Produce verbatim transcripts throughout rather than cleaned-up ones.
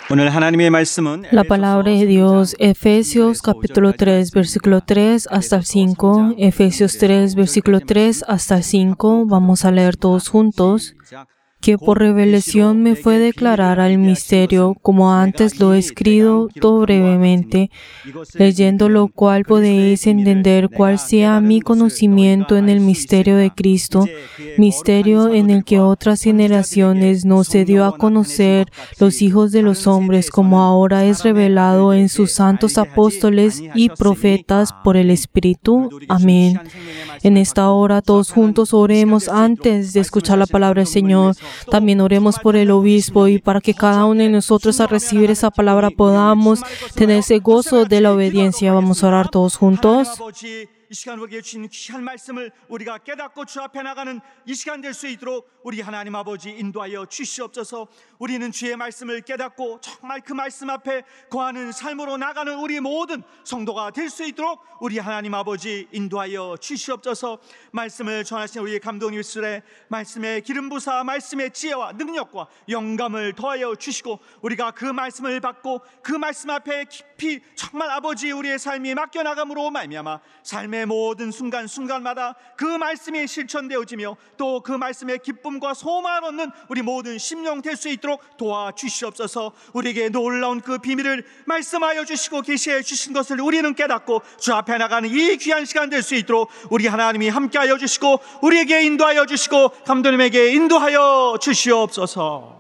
오늘 하나님의 말씀은 La palabra de Dios, Efesios capítulo tres, versículo tres hasta el cinco. Efesios tres, versículo tres hasta el cinco. Vamos a leer todos juntos. Que por revelación me fue declarar el misterio, como antes lo he escrito todo brevemente, leyendo lo cual podéis entender cuál sea mi conocimiento en el misterio de Cristo, misterio en el que otras generaciones no se dio a conocer los hijos de los hombres, como ahora es revelado en sus santos apóstoles y profetas por el Espíritu. Amén. En esta hora todos juntos oremos antes de escuchar la palabra del Señor. También oremos por el obispo y para que cada uno de nosotros al recibir esa palabra podamos tener ese gozo de la obediencia. Vamos a orar todos juntos. 이 시간 우리에게 주신 귀한 말씀을 우리가 깨닫고 주 앞에 나가는 이 시간 될 수 있도록 우리 하나님 아버지 인도하여 주시옵소서. 우리는 주의 말씀을 깨닫고 정말 그 말씀 앞에 거하는 삶으로 나가는 우리 모든 성도가 될 수 있도록 우리 하나님 아버지 인도하여 주시옵소서. 말씀을 전하신 우리의 감독님 수레 말씀의 기름 부사 말씀의 지혜와 능력과 영감을 더하여 주시고 우리가 그 말씀을 받고 그 말씀 앞에 깊이 정말 아버지 우리의 삶이 맡겨나감으로 말미암아 삶의 모든 순간순간마다 그 말씀이 실천되어지며 또 그 말씀의 기쁨과 소망을 얻는 우리 모든 심령 될 수 있도록 도와주시옵소서. 우리에게 놀라운 그 비밀을 말씀하여 주시고 계시해 주신 것을 우리는 깨닫고 주 앞에 나가는 이 귀한 시간 될 수 있도록 우리 하나님이 함께하여 주시고 우리에게 인도하여 주시고 감독님에게 인도하여 주시옵소서.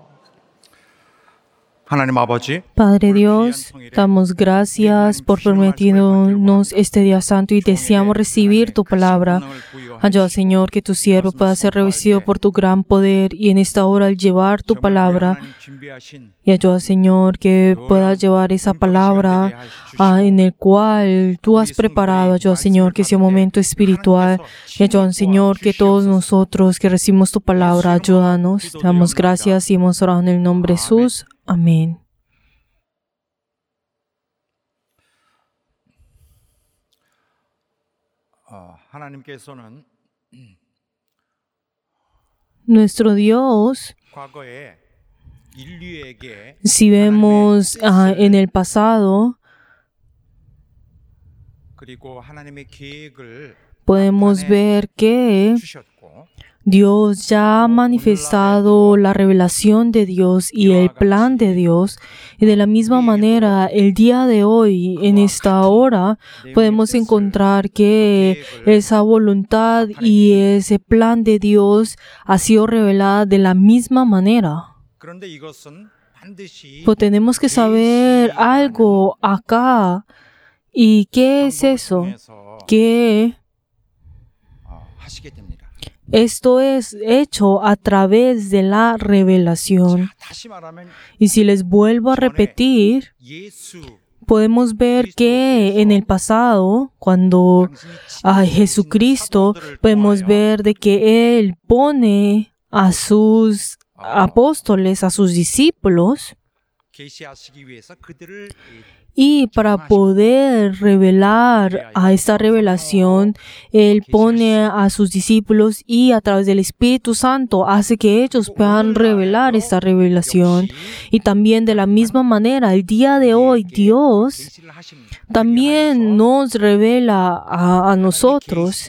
Padre Dios, damos gracias por permitirnos este día santo y deseamos recibir tu palabra. Ayuda, Señor, que tu siervo pueda ser revestido por tu gran poder y en esta hora al llevar tu palabra. Y ayuda, Señor, que pueda llevar esa palabra ah, en el cual tú has preparado. Ayuda, Señor, que sea un momento espiritual. Y ayuda, Señor, que todos nosotros que recibimos tu palabra, ayúdanos. Te damos gracias y hemos orado en el nombre de Jesús. Amén. Nuestro Dios, si vemos uh, en el pasado, podemos ver que Dios ya ha manifestado la revelación de Dios y el plan de Dios. Y de la misma manera, el día de hoy, en esta hora, podemos encontrar que esa voluntad y ese plan de Dios ha sido revelada de la misma manera. Pero tenemos que saber algo acá. ¿Y qué es eso? Que esto es hecho a través de la revelación. Y si les vuelvo a repetir, podemos ver que en el pasado, cuando a Jesucristo, podemos ver de que Él pone a sus apóstoles, a sus discípulos, y para poder revelar a esta revelación, Él pone a sus discípulos y a través del Espíritu Santo hace que ellos puedan revelar esta revelación. Y también de la misma manera, el día de hoy, Dios también nos revela a, a nosotros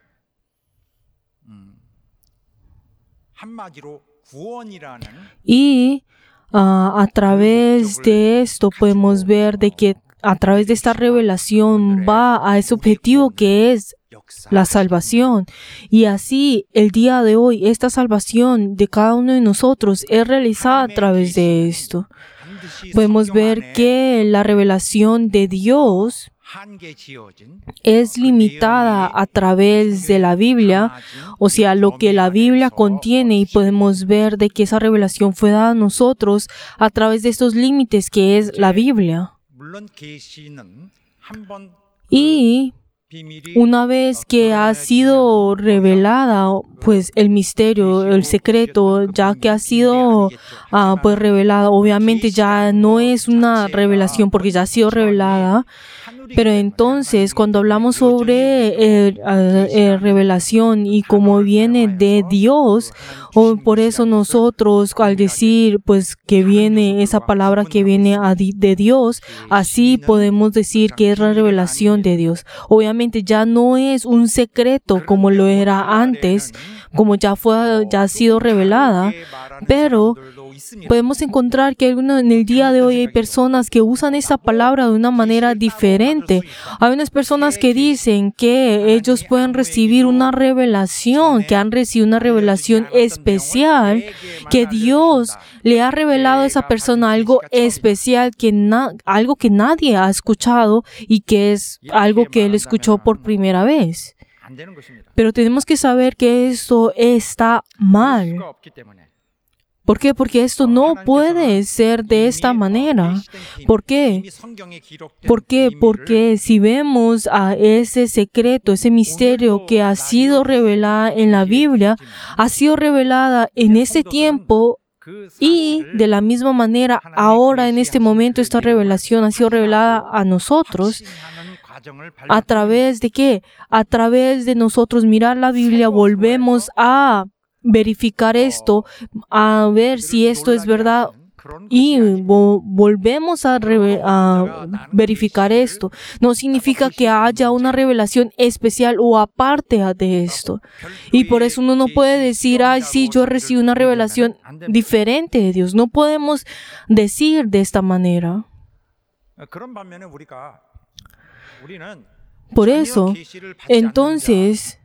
y Uh, a través de esto podemos ver de que a través de esta revelación va a ese objetivo que es la salvación. Y así, el día de hoy, esta salvación de cada uno de nosotros es realizada a través de esto. Podemos ver que la revelación de Dios es limitada a través de la Biblia, o sea, lo que la Biblia contiene, y podemos ver de que esa revelación fue dada a nosotros a través de estos límites que es la Biblia. Y una vez que ha sido revelada, pues el misterio, el secreto, ya que ha sido uh, pues revelado, obviamente ya no es una revelación porque ya ha sido revelada. Pero entonces, cuando hablamos sobre eh, eh, eh, revelación y cómo viene de Dios, o por eso nosotros al decir pues que viene esa palabra que viene a di- de Dios, así podemos decir que es la revelación de Dios. Obviamente ya no es un secreto como lo era antes, como ya fue, ya ha sido revelada, pero podemos encontrar que algunos- en el día de hoy hay personas que usan esta palabra de una manera diferente. Hay unas personas que dicen que ellos pueden recibir una revelación, que han recibido una revelación especial, que Dios le ha revelado a esa persona algo especial, que na- algo que nadie ha escuchado y que es algo que él escuchó por primera vez. Pero tenemos que saber que esto está mal. ¿Por qué? Porque esto no puede ser de esta manera. ¿Por qué? ¿Por qué? Porque si vemos a ese secreto, ese misterio que ha sido revelada en la Biblia, ha sido revelada en este tiempo y de la misma manera ahora en este momento esta revelación ha sido revelada a nosotros. ¿A través de qué? A través de nosotros mirar la Biblia, volvemos a verificar esto, a ver si esto es verdad y vo- volvemos a, reve- a verificar esto. No significa que haya una revelación especial o aparte de esto. Y por eso uno no puede decir, ay, sí, yo he recibido una revelación diferente de Dios. No podemos decir de esta manera. Por eso, entonces,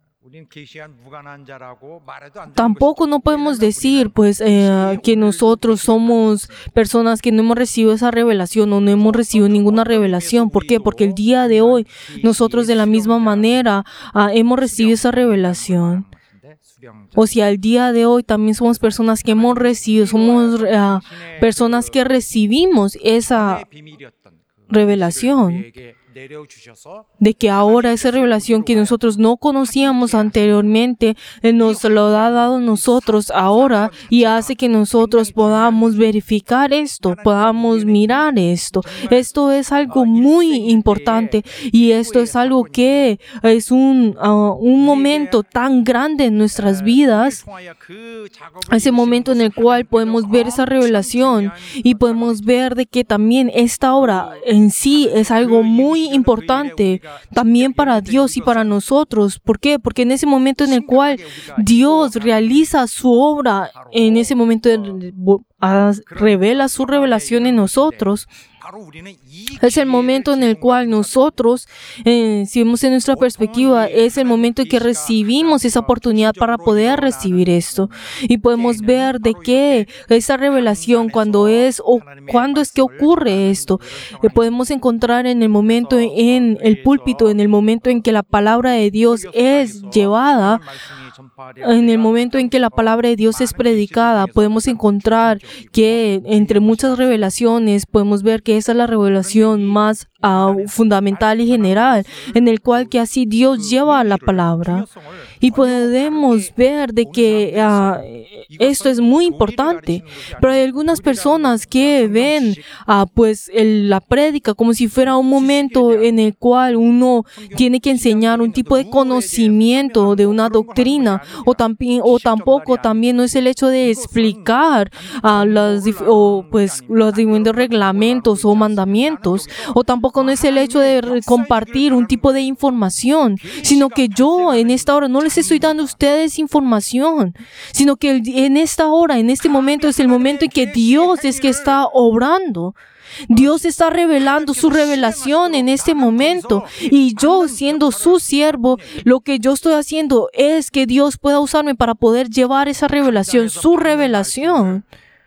tampoco no podemos decir pues eh, que nosotros somos personas que no hemos recibido esa revelación o no hemos recibido ninguna revelación. ¿Por qué? Porque el día de hoy nosotros de la misma manera ah, hemos recibido esa revelación. O sea, el día de hoy también somos personas que hemos recibido, somos uh, personas que recibimos esa revelación, de que ahora esa revelación que nosotros no conocíamos anteriormente, Él nos lo ha dado a nosotros ahora y hace que nosotros podamos verificar esto, podamos mirar esto. Esto es algo muy importante y esto es algo que es un, uh, un momento tan grande en nuestras vidas, ese momento en el cual podemos ver esa revelación y podemos ver de que también esta obra en sí es algo muy importante también para Dios y para nosotros. ¿Por qué? Porque en ese momento en el cual Dios realiza su obra, en ese momento revela su revelación en nosotros, es el momento en el cual nosotros, eh, si vemos en nuestra perspectiva, es el momento en que recibimos esa oportunidad para poder recibir esto. Y podemos ver de qué esa revelación, cuando es o cuándo es que ocurre esto. Eh, podemos encontrar en el momento en el púlpito, en el momento en que la palabra de Dios es llevada, en el momento en que la palabra de Dios es predicada, podemos encontrar que entre muchas revelaciones podemos ver que esa es la revelación más uh, fundamental y general, en el cual que así Dios lleva la palabra. Y podemos ver de que uh, esto es muy importante, pero hay algunas personas que ven uh, pues el, la prédica como si fuera un momento en el cual uno tiene que enseñar un tipo de conocimiento de una doctrina, o, también, o tampoco también no es el hecho de explicar uh, las, o, pues, los diferentes reglamentos o mandamientos, o tampoco no es el hecho de compartir un tipo de información, sino que yo en esta hora no les estoy dando a ustedes información, sino que en esta hora, en este momento es el momento en que Dios es que está obrando. Dios está revelando su revelación en este momento y yo, siendo su siervo, lo que yo estoy haciendo es que Dios pueda usarme para poder llevar esa revelación, su revelación.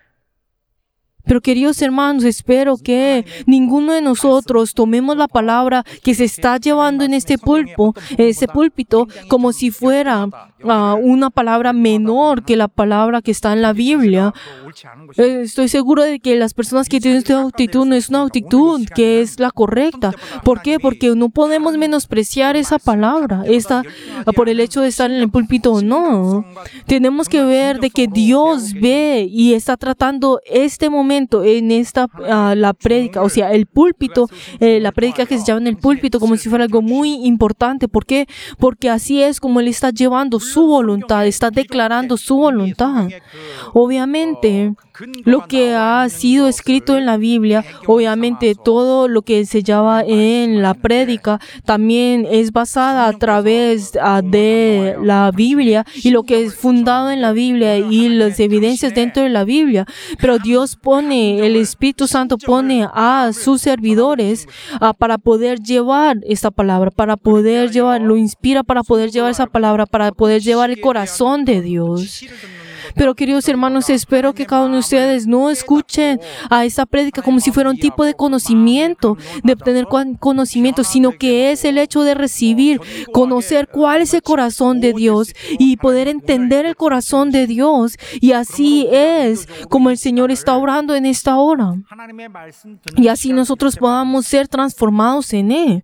Pero queridos hermanos, espero que ninguno de nosotros tomemos la palabra que se está llevando en este pulpo, ese púlpito, como si fuera uh, una palabra menor que la palabra que está en la Biblia. Eh, estoy seguro de que las personas que tienen esta actitud no es una actitud que es la correcta. ¿Por qué? Porque no podemos menospreciar esa palabra esta, por el hecho de estar en el púlpito o no. Tenemos que ver de que Dios ve y está tratando este momento en esta uh, la prédica, o sea, el púlpito, eh, la prédica que se llama en el púlpito como si fuera algo muy importante. ¿Por qué? Porque así es como Él está llevando su voluntad, está declarando su voluntad. Obviamente, lo que ha sido escrito en la Biblia, obviamente todo lo que se llama en la prédica también es basada a través uh, de la Biblia y lo que es fundado en la Biblia y las evidencias dentro de la Biblia. Pero Dios pone, el Espíritu Santo pone a sus servidores uh, para poder llevar esta palabra, para poder llevar, lo inspira para poder llevar esa palabra, para poder llevar el corazón de Dios. Pero queridos hermanos, espero que cada uno de ustedes no escuchen a esta prédica como si fuera un tipo de conocimiento, de obtener conocimiento, sino que es el hecho de recibir, conocer cuál es el corazón de Dios y poder entender el corazón de Dios. Y así es como el Señor está orando en esta hora. Y así nosotros podamos ser transformados en Él.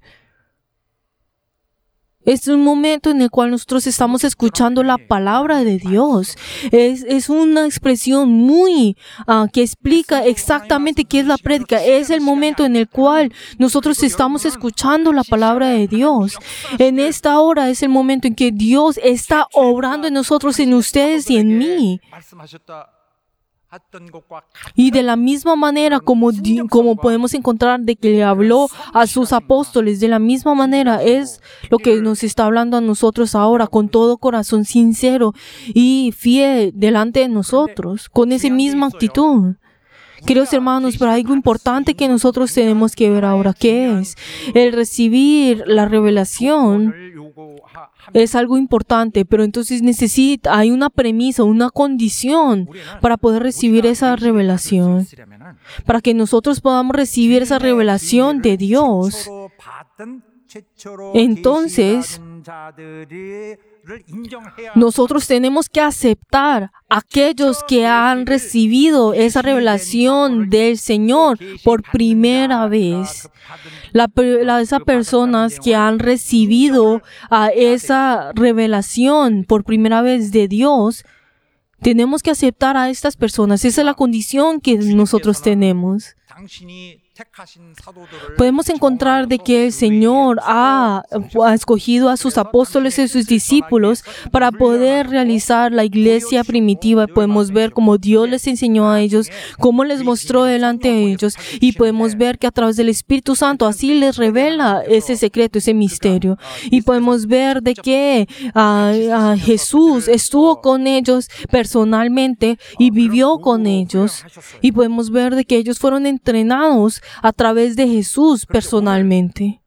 Es un momento en el cual nosotros estamos escuchando la palabra de Dios. Es, es una expresión muy uh, que explica exactamente qué es la prédica. Es el momento en el cual nosotros estamos escuchando la palabra de Dios. En esta hora es el momento en que Dios está obrando en nosotros, en ustedes y en mí. Y de la misma manera como, como podemos encontrar de que le habló a sus apóstoles, de la misma manera es lo que nos está hablando a nosotros ahora, con todo corazón sincero y fiel delante de nosotros, con esa misma actitud. Queridos hermanos, pero hay algo importante que nosotros tenemos que ver ahora, que es el recibir la revelación. Es algo importante, pero entonces necesita, hay una premisa, una condición para poder recibir esa revelación. Para que nosotros podamos recibir esa revelación de Dios, entonces nosotros tenemos que aceptar a aquellos que han recibido esa revelación del Señor por primera vez. La, la, esas personas que han recibido a esa revelación por primera vez de Dios, tenemos que aceptar a estas personas. Esa es la condición que nosotros tenemos. Podemos encontrar de que el Señor ha, ha escogido a sus apóstoles y sus discípulos para poder realizar la iglesia primitiva. Podemos ver cómo Dios les enseñó a ellos, cómo les mostró delante de ellos, y podemos ver que a través del Espíritu Santo así les revela ese secreto, ese misterio. Y podemos ver de que uh, uh, Jesús estuvo con ellos personalmente y vivió con ellos. Y podemos ver de que ellos fueron entrenados a través de Jesús personalmente.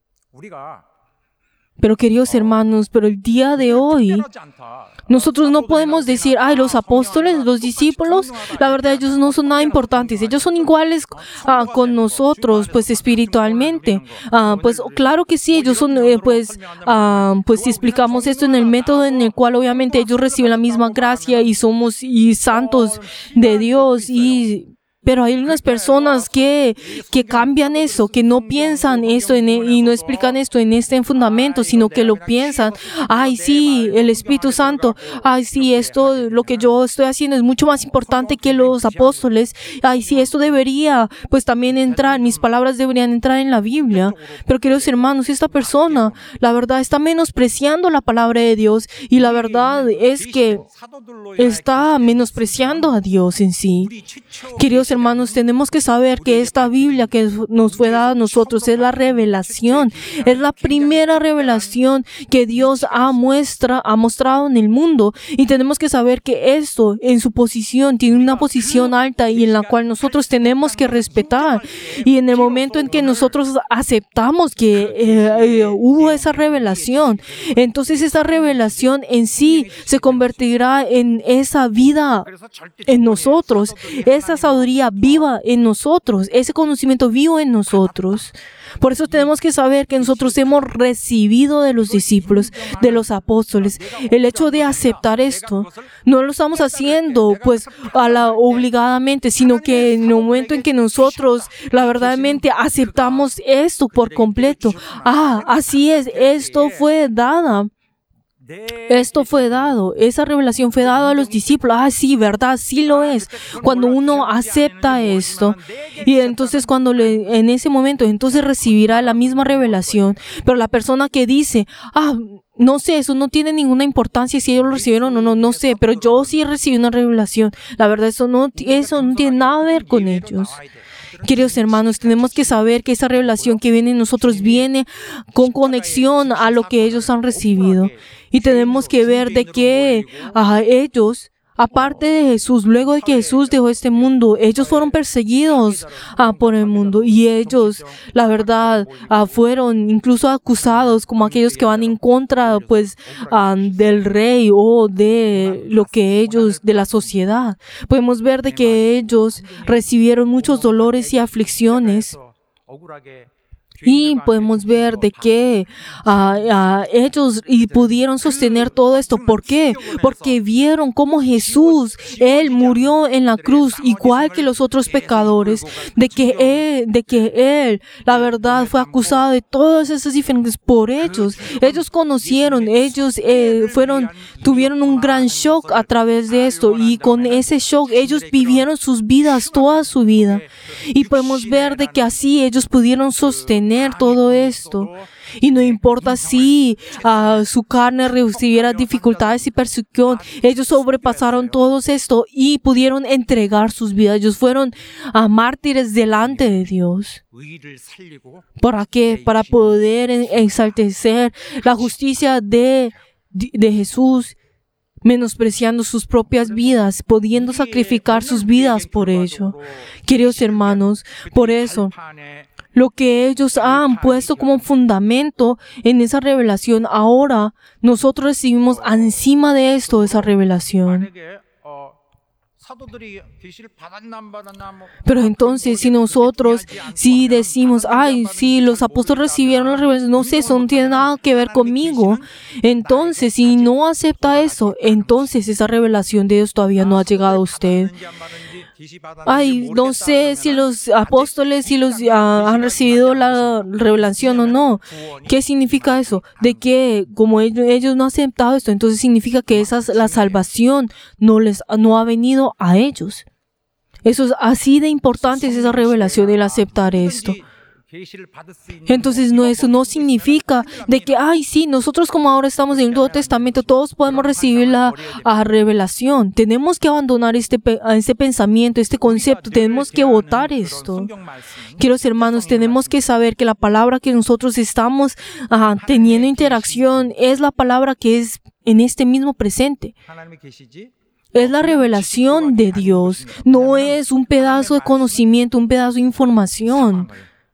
Pero queridos hermanos, pero el día de hoy, nosotros no podemos decir, ay, los apóstoles, los discípulos, la verdad ellos no son nada importantes, ellos son iguales uh, con nosotros, pues espiritualmente. Uh, pues claro que sí, ellos son, eh, pues, uh, pues si explicamos esto en el método en el cual obviamente ellos reciben la misma gracia y somos y santos de Dios y... Pero hay unas personas que, que cambian eso, que no piensan esto en, y no explican esto en este fundamento, sino que lo piensan. Ay, sí, el Espíritu Santo. Ay, sí, esto, lo que yo estoy haciendo es mucho más importante que los apóstoles. Ay, sí, esto debería, pues también entrar, mis palabras deberían entrar en la Biblia. Pero queridos hermanos, esta persona, la verdad, está menospreciando la palabra de Dios y la verdad es que está menospreciando a Dios en sí. Queridos hermanos, tenemos que saber que esta Biblia que nos fue dada a nosotros es la revelación, es la primera revelación que Dios ha, muestra, ha mostrado en el mundo, y tenemos que saber que esto en su posición tiene una posición alta y en la cual nosotros tenemos que respetar. Y en el momento en que nosotros aceptamos que eh, eh, hubo esa revelación, entonces esa revelación en sí se convertirá en esa vida en nosotros, esa sabiduría sabiduría viva en nosotros, ese conocimiento vivo en nosotros. Por eso tenemos que saber que nosotros hemos recibido de los discípulos, de los apóstoles. El hecho de aceptar esto, no lo estamos haciendo pues a la obligadamente, sino que en el momento en que nosotros la verdaderamente aceptamos esto por completo. Ah, así es, esto fue dada. Esto fue dado, esa revelación fue dada a los discípulos. Ah, sí, verdad, sí lo es. Cuando uno acepta esto, y entonces cuando le, en ese momento, entonces recibirá la misma revelación. Pero la persona que dice, ah, no sé, eso no tiene ninguna importancia si ellos lo recibieron o no, no sé, pero yo sí recibí una revelación. La verdad, eso no, eso no tiene nada que ver con ellos. Queridos hermanos, tenemos que saber que esa revelación que viene en nosotros viene con conexión a lo que ellos han recibido. Y tenemos que ver de que uh, ellos, aparte de Jesús, luego de que Jesús dejó este mundo, ellos fueron perseguidos uh, por el mundo. Y ellos, la verdad, uh, fueron incluso acusados como aquellos que van en contra pues, uh, del rey o de lo que ellos, de la sociedad. Podemos ver de que ellos recibieron muchos dolores y aflicciones. Y podemos ver de que uh, uh, ellos y pudieron sostener todo esto. ¿Por qué? Porque vieron cómo Jesús, Él murió en la cruz igual que los otros pecadores, de que Él, de que Él, la verdad, fue acusado de todas esas diferentes por ellos. Ellos conocieron, ellos eh, fueron, tuvieron un gran shock a través de esto y con ese shock ellos vivieron sus vidas, toda su vida. Y podemos ver de que así ellos pudieron sostener todo esto. Y no importa si uh, su carne recibiera dificultades y persecución, ellos sobrepasaron todo esto y pudieron entregar sus vidas. Ellos fueron uh, mártires delante de Dios. ¿Para qué? Para poder ensaltecer la justicia de, de Jesús, menospreciando sus propias vidas, pudiendo sacrificar sus vidas por ello. Queridos hermanos, por eso, lo que ellos han puesto como fundamento en esa revelación, ahora nosotros recibimos encima de esto esa revelación. Pero entonces, si nosotros, si decimos, ay, si los apóstoles recibieron la revelación, no sé, eso no tiene nada que ver conmigo. Entonces, si no acepta eso, entonces esa revelación de Dios todavía no ha llegado a usted. Ay, no sé si los apóstoles si los, uh, han recibido la revelación o no. ¿Qué significa eso? De que como ellos, ellos no han aceptado esto, entonces significa que esa, la salvación no, les, no ha venido a ellos. Eso es así de importante, es esa revelación, el aceptar esto. Entonces no, eso no significa de que, ay, sí, nosotros como ahora estamos en el Nuevo Testamento, todos podemos recibir la uh, revelación. Tenemos que abandonar este, este pensamiento, este concepto, tenemos que votar esto. Queridos hermanos, tenemos que saber que la palabra que nosotros estamos uh, teniendo interacción es la palabra que es en este mismo presente. Es la revelación de Dios, no es un pedazo de conocimiento, un pedazo de información.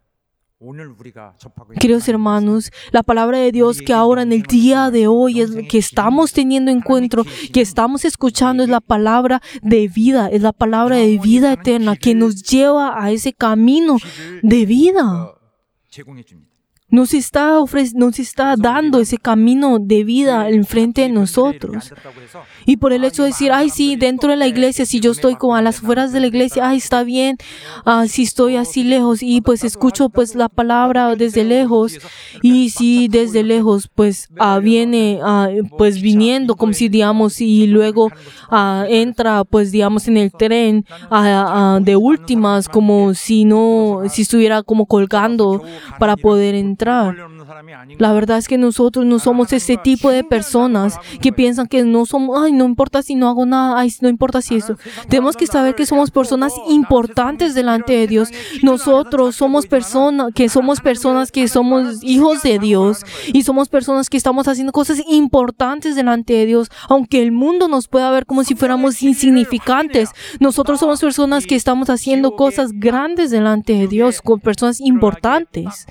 Queridos hermanos, la palabra de Dios que ahora en el día de hoy es que estamos teniendo encuentro, que estamos escuchando, es la palabra de vida, es la palabra de vida eterna que nos lleva a ese camino de vida. Nos está, ofre- nos está dando ese camino de vida enfrente de nosotros. Y por el hecho de decir, ay, sí, dentro de la iglesia, si yo estoy como a las afueras de la iglesia, ay, está bien, uh, si estoy así lejos y pues escucho pues la palabra desde lejos y si desde lejos pues uh, viene uh, pues viniendo como si digamos y luego uh, entra pues digamos en el tren uh, uh, de últimas como si no, si estuviera como colgando para poder entrar. La verdad es que nosotros no somos este tipo de personas que piensan que no somos, ay, no importa si no hago nada, ay, no importa si eso. Tenemos que saber que somos personas importantes delante de Dios. Nosotros somos personas, que somos personas que somos hijos de Dios y somos personas que estamos haciendo cosas importantes delante de Dios. Aunque el mundo nos pueda ver como si fuéramos insignificantes, nosotros somos personas que estamos haciendo cosas grandes delante de Dios, con personas importantes.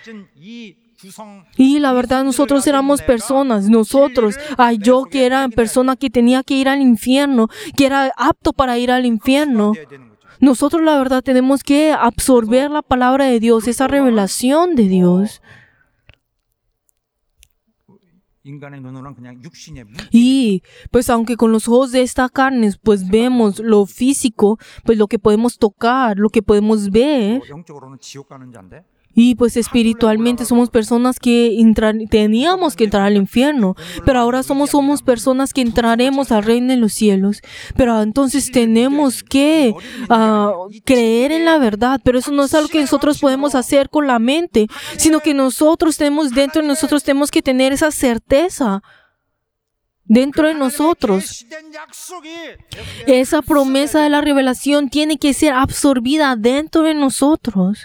Y la verdad, nosotros éramos personas, nosotros, ay, yo que era persona que tenía que ir al infierno, que era apto para ir al infierno. nosotros la verdad tenemos que absorber la palabra de Dios, esa revelación de Dios. Y pues aunque con los ojos de esta carne pues vemos lo físico, pues lo que podemos tocar, lo que podemos ver, y pues espiritualmente somos personas que entrar, teníamos que entrar al infierno, pero ahora somos, somos personas que entraremos al reino de los cielos. Pero entonces tenemos que uh, creer en la verdad, pero eso no es algo que nosotros podemos hacer con la mente, sino que nosotros tenemos dentro de nosotros, tenemos que tener esa certeza dentro de nosotros. Esa promesa de la revelación tiene que ser absorbida dentro de nosotros.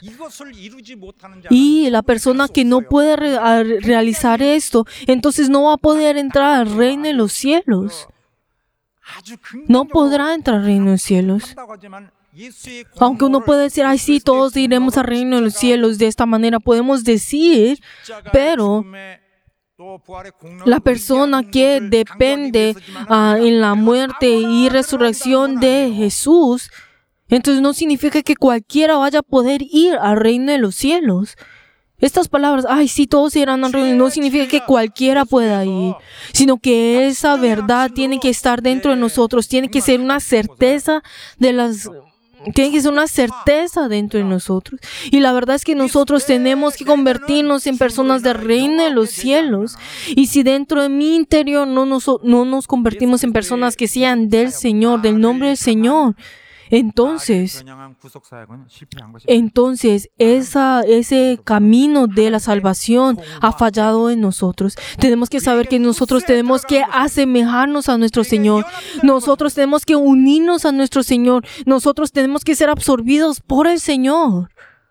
Y la persona que no puede re- realizar esto, entonces no va a poder entrar al reino de los cielos. No podrá entrar al reino de los cielos. Aunque uno puede decir, ay sí, todos iremos al reino de los cielos de esta manera, podemos decir, pero la persona que depende uh, en la muerte y resurrección de Jesús, entonces no significa que cualquiera vaya a poder ir al reino de los cielos. Estas palabras, ay, sí, todos irán al reino, no significa que cualquiera pueda ir, sino que esa verdad tiene que estar dentro de nosotros, tiene que ser una certeza de las... Tiene que ser una certeza dentro de nosotros. Y la verdad es que nosotros tenemos que convertirnos en personas del reino de los cielos. Y si dentro de mi interior no nos, no nos convertimos en personas que sean del Señor, del nombre del Señor, entonces, entonces esa, ese camino de la salvación ha fallado en nosotros. Tenemos que saber que nosotros tenemos que asemejarnos a nuestro Señor. Nosotros tenemos que unirnos a nuestro Señor. Nosotros tenemos que ser absorbidos por el Señor.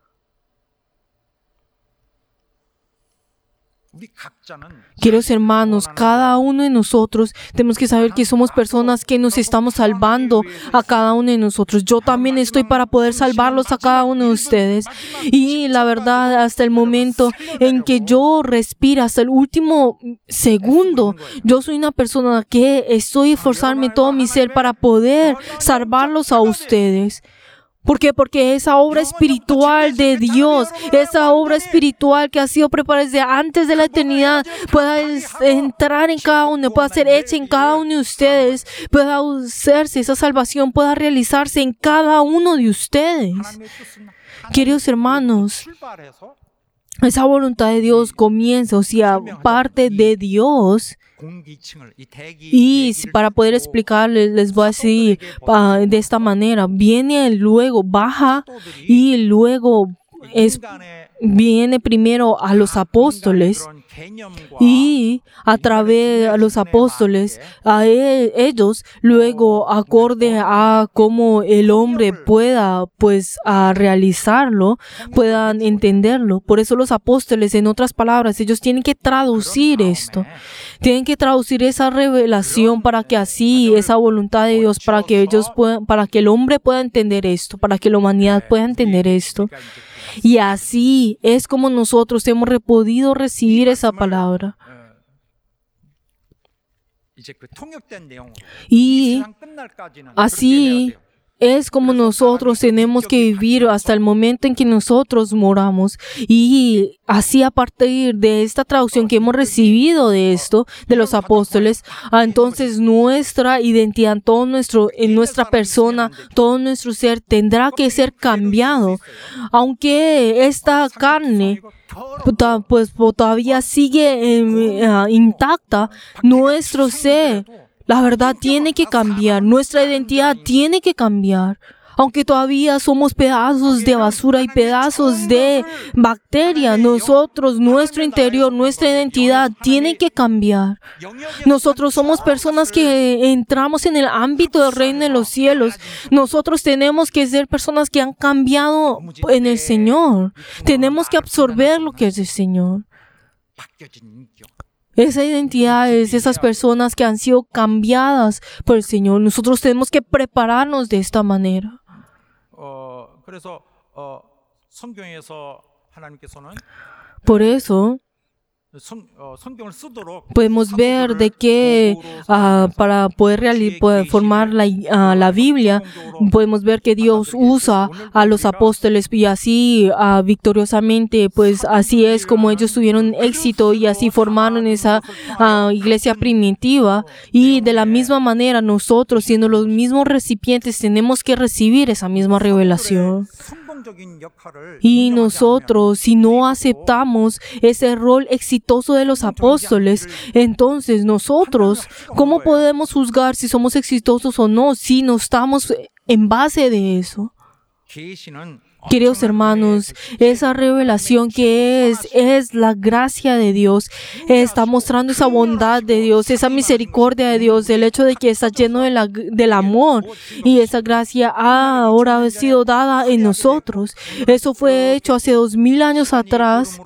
Queridos hermanos, cada uno de nosotros tenemos que saber que somos personas que nos estamos salvando a cada uno de nosotros. Yo también estoy para poder salvarlos a cada uno de ustedes. Y la verdad, hasta el momento en que yo respiro, hasta el último segundo, yo soy una persona que estoy esforzarme todo mi ser para poder salvarlos a ustedes. ¿Por qué? Porque esa obra espiritual de Dios, esa obra espiritual que ha sido preparada desde antes de la eternidad, pueda entrar en cada uno, pueda ser hecha en cada uno de ustedes, pueda hacerse, esa salvación pueda realizarse en cada uno de ustedes. Queridos hermanos, esa voluntad de Dios comienza, o sea, parte de Dios. Y para poder explicarles, les voy a decir uh, de esta manera, viene luego, baja y luego es, viene primero a los apóstoles y a través de los apóstoles, a él, ellos luego acorde a cómo el hombre pueda pues a realizarlo, puedan entenderlo. Por eso los apóstoles, en otras palabras, ellos tienen que traducir esto. Tienen que traducir esa revelación para que así, esa voluntad de Dios, para que ellos puedan, para que el hombre pueda entender esto, para que la humanidad pueda entender esto. Y así es como nosotros hemos podido recibir esa palabra. Y así es como nosotros tenemos que vivir hasta el momento en que nosotros moramos. Y así a partir de esta traducción que hemos recibido de esto, de los apóstoles, entonces nuestra identidad, todo nuestro, en nuestra persona, todo nuestro ser tendrá que ser cambiado. Aunque esta carne pues todavía sigue eh, uh, intacta, nuestro ser, la verdad, tiene que cambiar. Nuestra identidad tiene que cambiar. Aunque todavía somos pedazos de basura y pedazos de bacteria, nosotros, nuestro interior, nuestra identidad tiene que cambiar. Nosotros somos personas que entramos en el ámbito del reino de los cielos. Nosotros tenemos que ser personas que han cambiado en el Señor. Tenemos que absorber lo que es el Señor. Esa identidad es esas personas que han sido cambiadas por el Señor. Nosotros tenemos que prepararnos de esta manera. Por eso, podemos ver de que uh, para poder, poder formar la, uh, la Biblia, podemos ver que Dios usa a los apóstoles y así uh, victoriosamente, pues así es como ellos tuvieron éxito y así formaron esa uh, iglesia primitiva. Y de la misma manera nosotros, siendo los mismos recipientes, tenemos que recibir esa misma revelación. Y nosotros, si no aceptamos ese rol exitoso de los apóstoles, entonces nosotros, ¿cómo podemos juzgar si somos exitosos o no si no estamos en base de eso? Queridos hermanos, esa revelación que es, es la gracia de Dios, está mostrando esa bondad de Dios, esa misericordia de Dios, el hecho de que está lleno de la, del amor y esa gracia ha ahora sido dada en nosotros. Eso fue hecho hace dos mil años atrás.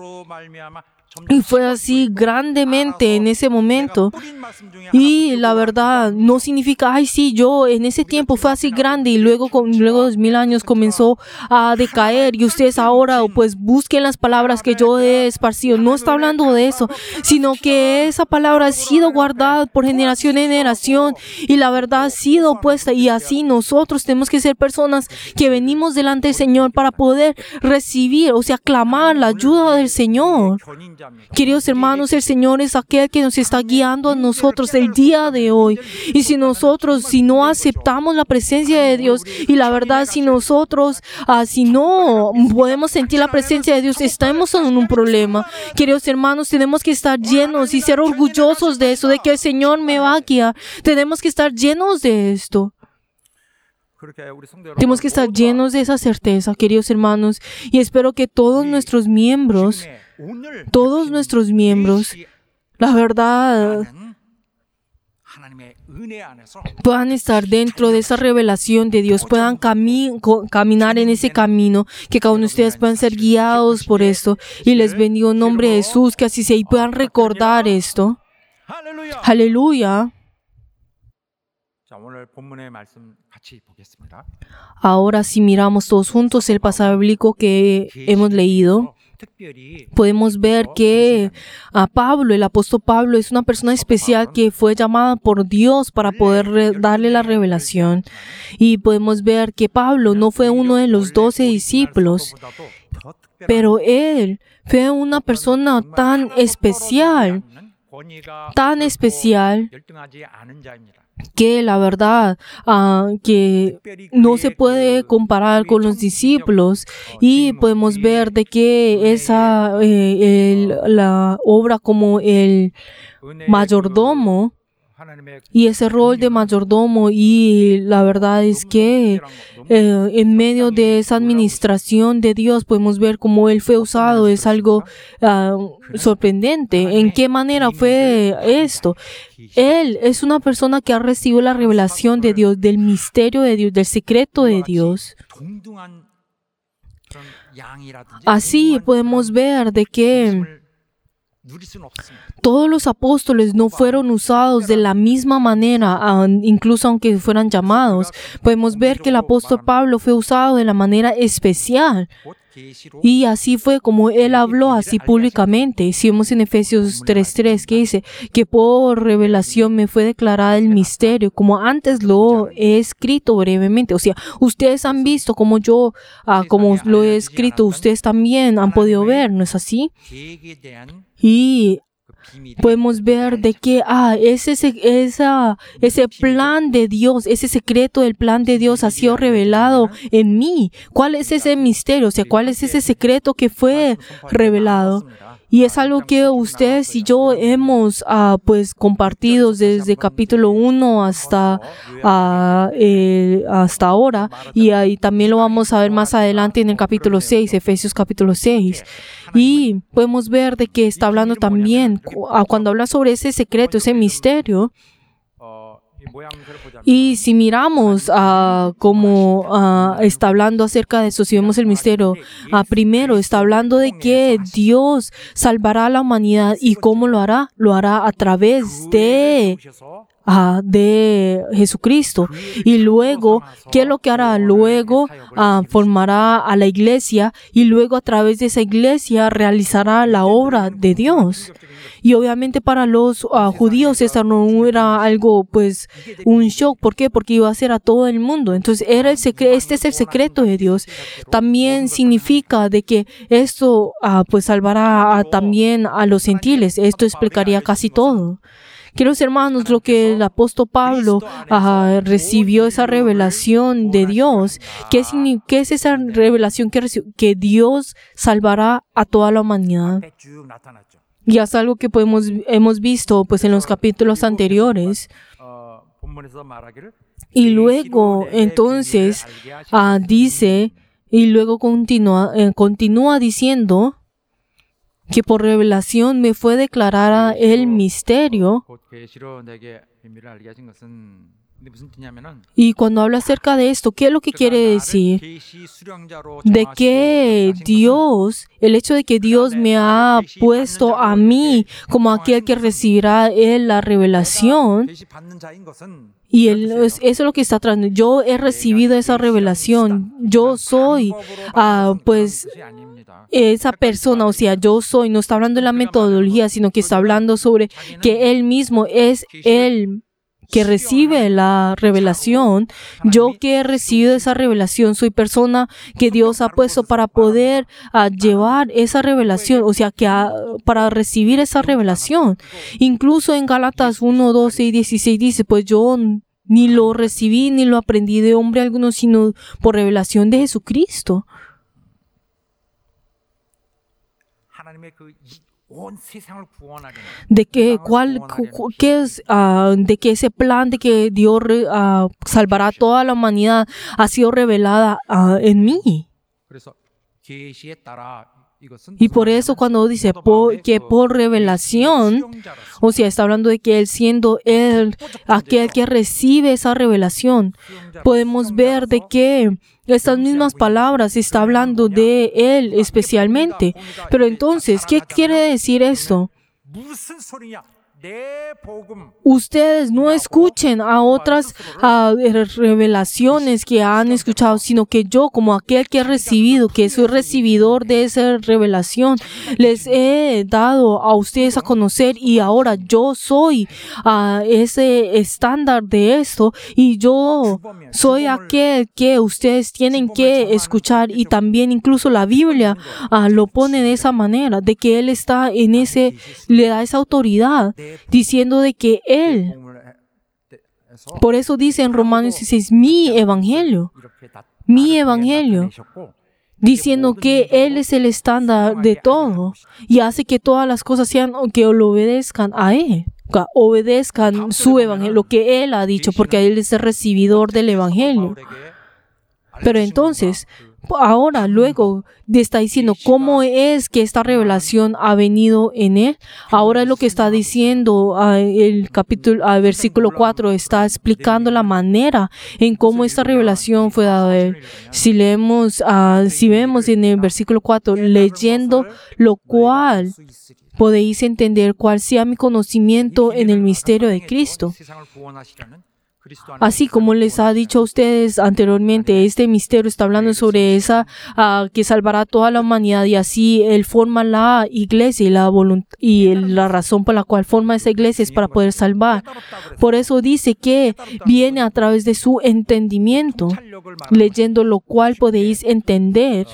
Y fue así grandemente en ese momento. Y la verdad no significa, ay sí, yo en ese tiempo fue así grande y luego, luego de dos mil años comenzó a decaer y ustedes ahora pues busquen las palabras que yo he esparcido. No está hablando de eso, sino que esa palabra ha sido guardada por generación en generación y la verdad ha sido puesta, y así nosotros tenemos que ser personas que venimos delante del Señor para poder recibir, o sea, clamar la ayuda del Señor. Queridos hermanos, el Señor es aquel que nos está guiando a nosotros el día de hoy. Y si nosotros, si no aceptamos la presencia de Dios, y la verdad, si nosotros, uh, si no podemos sentir la presencia de Dios, estamos en un problema. Queridos hermanos, tenemos que estar llenos y ser orgullosos de eso, de que el Señor me va a guiar. Tenemos que estar llenos de esto. Tenemos que estar llenos de esa certeza, queridos hermanos, y espero que todos nuestros miembros, todos nuestros miembros, la verdad, puedan estar dentro de esa revelación de Dios, puedan cami- caminar en ese camino, que cada uno de ustedes puedan ser guiados por esto, y les bendigo en nombre de Jesús, que así sea, y puedan recordar esto. Aleluya. Ahora, si miramos todos juntos el pasaje bíblico que hemos leído, podemos ver que a Pablo, el apóstol Pablo, es una persona especial que fue llamada por Dios para poder re- darle la revelación. Y podemos ver que Pablo no fue uno de los doce discípulos, pero él fue una persona tan especial, tan especial, que la verdad uh, que no se puede comparar con los discípulos, y podemos ver de que esa eh, el, la obra como el mayordomo y ese rol de mayordomo, y la verdad es que eh, en medio de esa administración de Dios podemos ver cómo Él fue usado. Es algo uh, sorprendente. ¿En qué manera fue esto? Él es una persona que ha recibido la revelación de Dios, del misterio de Dios, del secreto de Dios. Así podemos ver de que todos los apóstoles no fueron usados de la misma manera, incluso aunque fueran llamados. Podemos ver que el apóstol Pablo fue usado de la manera especial. Y así fue como él habló así públicamente. Si vemos en Efesios tres tres, que dice que por revelación me fue declarada el misterio, como antes lo he escrito brevemente. O sea, ustedes han visto como yo, uh, como lo he escrito, ustedes también han podido ver, ¿no es así? Y podemos ver de que ah, ese, esa, ese plan de Dios, ese secreto del plan de Dios ha sido revelado en mí. ¿Cuál es ese misterio? O sea, ¿cuál es ese secreto que fue revelado? Y es algo que ustedes y yo hemos uh, pues compartido desde capítulo uno hasta, uh, eh, hasta ahora. Y ahí también lo vamos a ver más adelante en el capítulo seis, Efesios capítulo seis. Y podemos ver de que está hablando también, uh, cuando habla sobre ese secreto, ese misterio. Y si miramos uh, cómo uh, está hablando acerca de eso, si vemos el misterio, uh, primero está hablando de que Dios salvará a la humanidad. ¿Y cómo lo hará? Lo hará a través de uh, de Jesucristo. Y luego, ¿qué es lo que hará? Luego uh, formará a la iglesia y luego a través de esa iglesia realizará la obra de Dios. Y obviamente para los uh, judíos esto no era algo, pues, un shock. ¿Por qué? Porque iba a ser a todo el mundo. Entonces, era el secre- este es el secreto de Dios. También significa de que esto, uh, pues, salvará a, también a los gentiles. Esto explicaría casi todo. Queridos hermanos, lo que el apóstol Pablo uh, recibió esa revelación de Dios. ¿Qué, qué es esa revelación que, que Dios salvará a toda la humanidad? Y es algo que podemos, hemos visto pues, en los capítulos anteriores. Y luego, entonces, uh, dice, y luego continúa, eh, continúa diciendo que por revelación me fue declarada el misterio. Y cuando habla acerca de esto, ¿qué es lo que quiere decir? De que Dios, el hecho de que Dios me ha puesto a mí como aquel que recibirá él la revelación. Y él, eso es lo que está tratando. Yo he recibido esa revelación. Yo soy, uh, pues, esa persona. O sea, yo soy. No está hablando de la metodología, sino que está hablando sobre que Él mismo es el que recibe la revelación. Yo que he recibido esa revelación, soy persona que Dios ha puesto para poder uh, llevar esa revelación, o sea, que uh, para recibir esa revelación. Incluso en Gálatas uno, doce y dieciséis dice, pues yo ni lo recibí ni lo aprendí de hombre alguno, sino por revelación de Jesucristo. De que cuál qué es uh, de que ese plan de que Dios uh, salvará a toda la humanidad ha sido revelada uh, en mí. Y por eso cuando dice por, que por revelación, o sea, está hablando de que él siendo él aquel que recibe esa revelación, podemos ver de que estas mismas palabras está hablando de él especialmente. Pero entonces, ¿qué quiere decir esto? Ustedes no escuchen a otras uh, revelaciones que han escuchado, sino que yo, como aquel que he recibido, que soy recibidor de esa revelación, les he dado a ustedes a conocer y ahora yo soy uh, ese estándar de esto y yo soy aquel que ustedes tienen que escuchar y también incluso la Biblia uh, lo pone de esa manera, de que Él está en ese, le da esa autoridad, diciendo de que Él, por eso dice en Romanos dieciséis, mi evangelio, mi evangelio, diciendo que Él es el estándar de todo y hace que todas las cosas sean, que lo obedezcan a Él, que obedezcan su evangelio, lo que Él ha dicho, porque Él es el recibidor del evangelio. Pero entonces, ahora, luego, está diciendo cómo es que esta revelación ha venido en Él. Ahora es lo que está diciendo uh, el capítulo, uh, versículo cuatro, está explicando la manera en cómo esta revelación fue dada a Él. Si leemos, uh, si vemos en el versículo cuatro, leyendo lo cual podéis entender cuál sea mi conocimiento en el misterio de Cristo. Así como les ha dicho a ustedes anteriormente, este misterio está hablando sobre esa uh, que salvará a toda la humanidad y así Él forma la iglesia y, la, y el, la razón por la cual forma esa iglesia es para poder salvar. Por eso dice que viene a través de su entendimiento, leyendo lo cual podéis entender.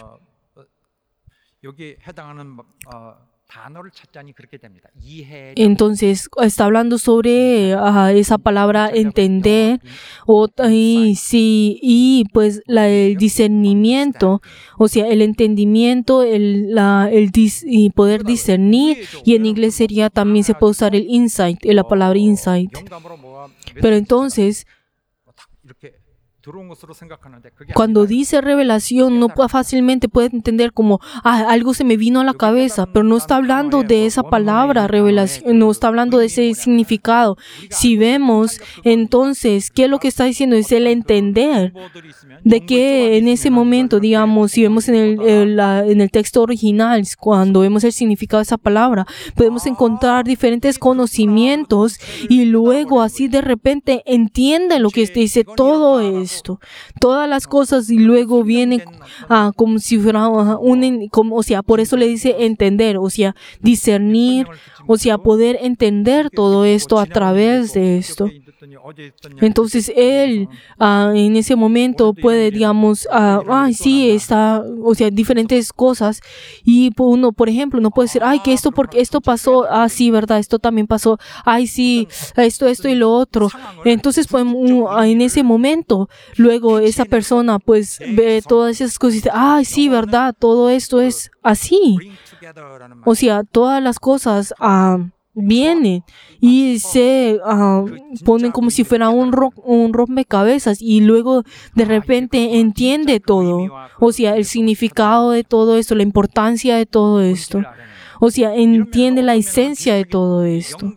Entonces, está hablando sobre uh, esa palabra entender o, y, sí, y pues la, el discernimiento, o sea, el entendimiento, el, la, el dis, y poder discernir, y en inglés sería también se puede usar el insight, la palabra insight. Pero entonces, Cuando dice revelación, no fácilmente puede entender como ah, algo se me vino a la cabeza, pero no está hablando de esa palabra revelación, no está hablando de ese significado. Si vemos, entonces, ¿qué es lo que está diciendo? Es el entender de que en ese momento, digamos, si vemos en el, el, la, en el texto original, cuando vemos el significado de esa palabra, podemos encontrar diferentes conocimientos y luego así de repente entiende lo que dice todo esto, todas las cosas y luego viene uh, como si fuera uh, un, como, o sea, por eso le dice entender, o sea, discernir, o sea, poder entender todo esto a través de esto. Entonces él uh, en ese momento puede, digamos, uh, ay sí, está, o sea, diferentes cosas y uno, por ejemplo, no puede decir, ay, que esto porque esto pasó, ah sí, verdad, esto también pasó, ay sí, esto, esto y lo otro. Entonces podemos, uh, en ese momento, luego esa persona pues ve todas esas cosas y dice, ay sí, verdad, todo esto es así. O sea, todas las cosas uh, vienen y se uh, ponen como si fuera un, ro un rompecabezas y luego de repente entiende todo. O sea, el significado de todo esto, la importancia de todo esto. O sea, entiende la esencia de todo esto.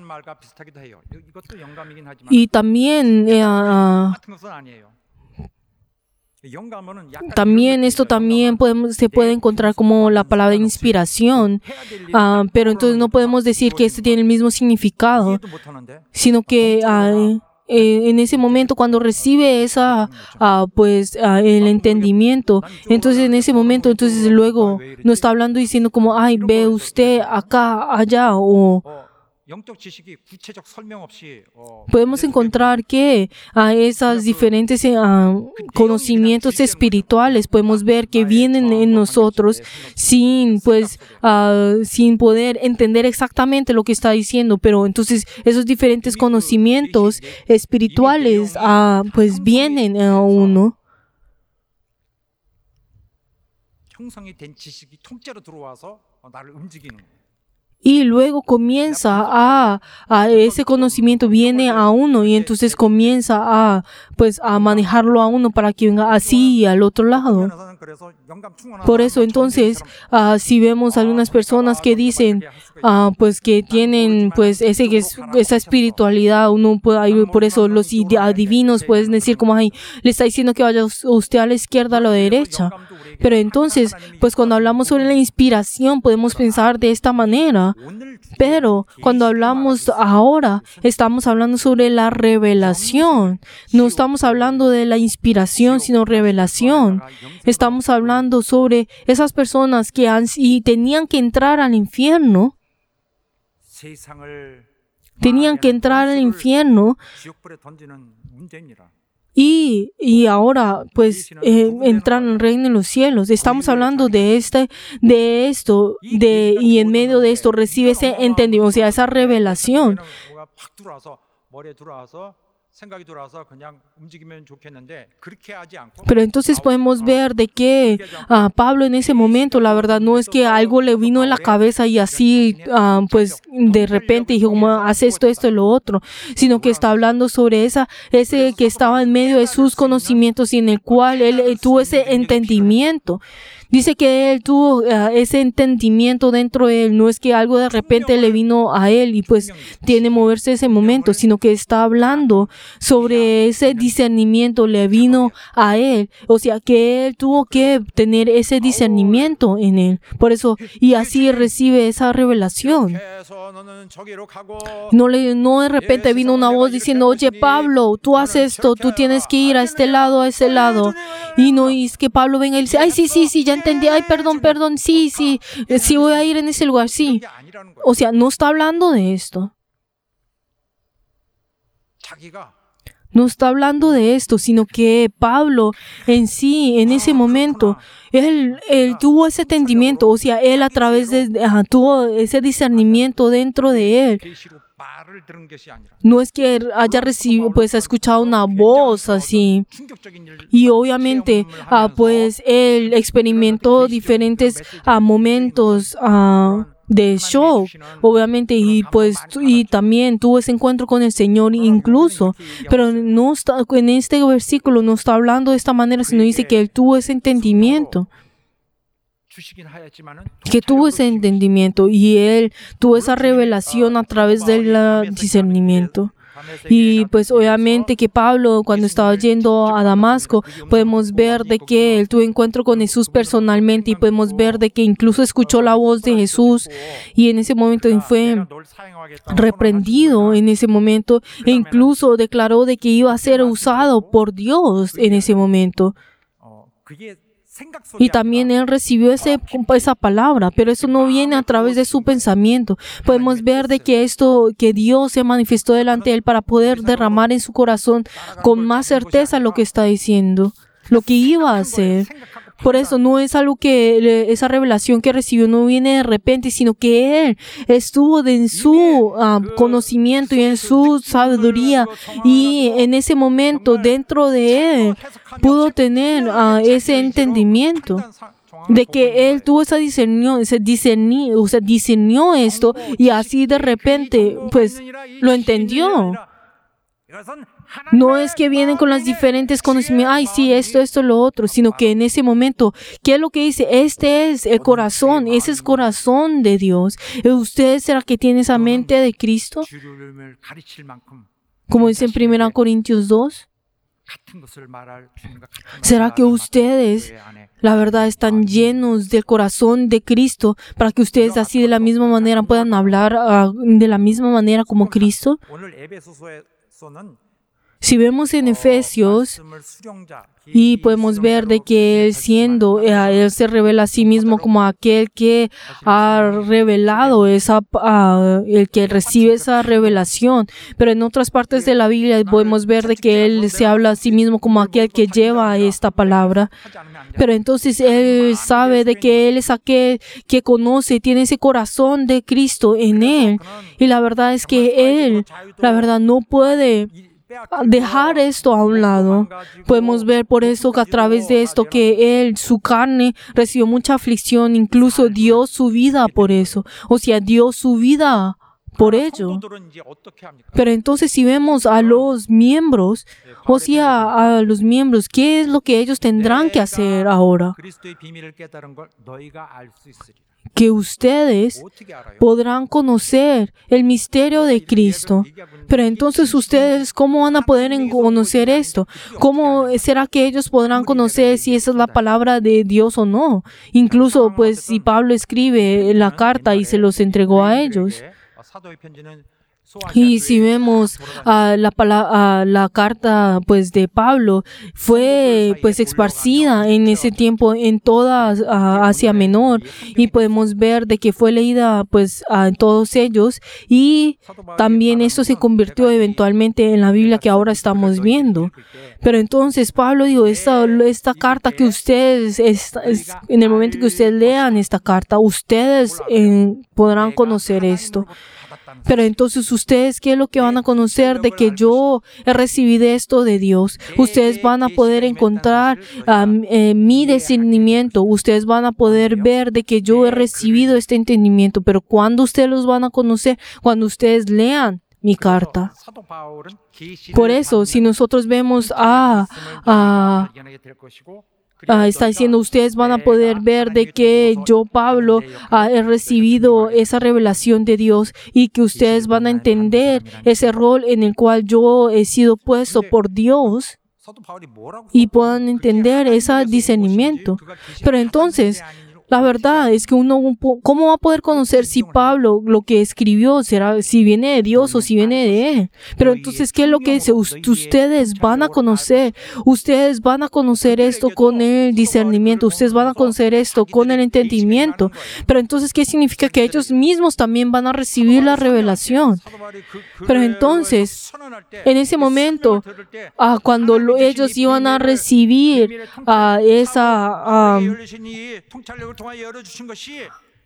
Y también uh, También esto también podemos, se puede encontrar como la palabra inspiración, uh, pero entonces no podemos decir que este tiene el mismo significado, sino que uh, eh, en ese momento cuando recibe esa, uh, pues, uh, el entendimiento, entonces en ese momento, entonces luego no está hablando diciendo como, ay, ve usted acá, allá, o podemos encontrar que a esos diferentes uh, conocimientos espirituales podemos ver que vienen en nosotros sin, pues, uh, sin poder entender exactamente lo que está diciendo, pero entonces esos diferentes conocimientos espirituales uh, pues vienen a uno. Y luego comienza a, a ese conocimiento viene a uno y entonces comienza a, pues, a manejarlo a uno para que venga así y al otro lado. Por eso entonces, uh, si vemos algunas personas que dicen, uh, pues que tienen, pues ese esa espiritualidad, uno puede, por eso los adivinos pueden decir como, ay, le está diciendo que vaya usted a la izquierda o a la derecha. Pero entonces, pues cuando hablamos sobre la inspiración, podemos pensar de esta manera. Pero cuando hablamos ahora, estamos hablando sobre la revelación. No estamos hablando de la inspiración, sino revelación. Estamos hablando sobre esas personas que han, y tenían que entrar al infierno. Tenían que entrar al infierno. Y, y ahora, pues, eh, entran al reino de los cielos. Estamos hablando de este, de esto, de, y en medio de esto recibe ese entendimiento, o sea, esa revelación. Pero entonces podemos ver de que uh, Pablo en ese momento, la verdad, no es que algo le vino en la cabeza y así, uh, pues, de repente dijo, como, haz esto, esto y lo otro, sino que está hablando sobre esa, ese que estaba en medio de sus conocimientos y en el cual él, él tuvo ese entendimiento. Dice que él tuvo uh, ese entendimiento dentro de él. No es que algo de repente le vino a él y pues tiene que moverse ese momento, sino que está hablando sobre ese discernimiento le vino a él. O sea, que él tuvo que tener ese discernimiento en él. Por eso, y así recibe esa revelación. No, le, no de repente vino una voz diciendo, oye, Pablo, tú haces esto, tú tienes que ir a este lado, a ese lado. Y no es que Pablo venga y dice, ay, sí, sí, sí, ya entendí, ay, perdón, perdón, sí, sí, sí voy a ir en ese lugar, sí. O sea, no está hablando de esto. No está hablando de esto, sino que Pablo en sí, en ese momento, él, él tuvo ese entendimiento, o sea, él a través de, uh, tuvo ese discernimiento dentro de él. No es que haya recibido, pues ha escuchado una voz así. Y obviamente, uh, pues él experimentó diferentes uh, momentos uh, de shock, obviamente, y pues y también tuvo ese encuentro con el Señor incluso, pero no está, en este versículo no está hablando de esta manera, sino dice que él tuvo ese entendimiento, que tuvo ese entendimiento y él tuvo esa revelación a través del discernimiento. Y pues obviamente que Pablo, cuando estaba yendo a Damasco, podemos ver de que él tuvo encuentro con Jesús personalmente y podemos ver de que incluso escuchó la voz de Jesús y en ese momento fue reprendido en ese momento e incluso declaró de que iba a ser usado por Dios en ese momento. Y también él recibió ese, esa palabra, pero eso no viene a través de su pensamiento. Podemos ver de que esto, que Dios se manifestó delante de él para poder derramar en su corazón con más certeza lo que está diciendo, lo que iba a hacer. Por eso no es algo que esa revelación que recibió no viene de repente, sino que él estuvo de, en su uh, conocimiento y en su sabiduría y en ese momento dentro de él pudo tener uh, ese entendimiento de que él tuvo esa discernió, ese discernió, o sea, discernió esto y así de repente pues lo entendió. No es que vienen con las diferentes conocimientos, ay, sí, esto, esto, lo otro, sino que en ese momento, ¿qué es lo que dice? Este es el corazón, ese es el corazón de Dios. ¿Usted será que tiene esa mente de Cristo? Como dice en primera Corintios dos. ¿Será que ustedes, la verdad, están llenos del corazón de Cristo para que ustedes así de la misma manera puedan hablar uh, de la misma manera como Cristo? Si vemos en Efesios y podemos ver de que él siendo, él se revela a sí mismo como aquel que ha revelado esa, uh, el que recibe esa revelación. Pero en otras partes de la Biblia podemos ver de que él se habla a sí mismo como aquel que lleva esta palabra. Pero entonces él sabe de que él es aquel que conoce, tiene ese corazón de Cristo en él. Y la verdad es que él, la verdad, no puede dejar esto a un lado. Podemos ver por eso que a través de esto que él, su carne, recibió mucha aflicción, incluso dio su vida por eso. O sea, dio su vida por ello. Pero entonces si vemos a los miembros, o sea, a los miembros, ¿qué es lo que ellos tendrán que hacer ahora? Que ustedes podrán conocer el misterio de Cristo. Pero entonces ustedes, ¿cómo van a poder conocer esto? ¿Cómo será que ellos podrán conocer si esa es la palabra de Dios o no? Incluso, pues, si Pablo escribe la carta y se los entregó a ellos. Y si vemos uh, la, uh, la carta pues de Pablo fue pues esparcida en ese tiempo en toda uh, Asia Menor y podemos ver de que fue leída pues uh, en todos ellos y también esto se convirtió eventualmente en la Biblia que ahora estamos viendo. Pero entonces Pablo dijo, esta, esta carta que ustedes, esta, es, en el momento que ustedes lean esta carta, ustedes eh, podrán conocer esto. Pero entonces ustedes, ¿qué es lo que van a conocer de que yo he recibido esto de Dios? Ustedes van a poder encontrar um, eh, mi discernimiento. Ustedes van a poder ver de que yo he recibido este entendimiento. Pero ¿cuándo ustedes los van a conocer? Cuando ustedes lean mi carta. Por eso, si nosotros vemos a... a Uh, está diciendo, ustedes van a poder ver de que yo, Pablo, uh, he recibido esa revelación de Dios y que ustedes van a entender ese rol en el cual yo he sido puesto por Dios y puedan entender ese discernimiento. Pero entonces, la verdad es que uno, ¿cómo va a poder conocer si Pablo lo que escribió será si viene de Dios o si viene de él? Pero entonces, ¿qué es lo que dice? Ustedes van a conocer, ustedes van a conocer esto con el discernimiento, ustedes van a conocer esto con el entendimiento. Pero entonces, ¿qué significa? Que ellos mismos también van a recibir la revelación. Pero entonces, en ese momento, uh, cuando lo, ellos iban a recibir uh, esa... Um,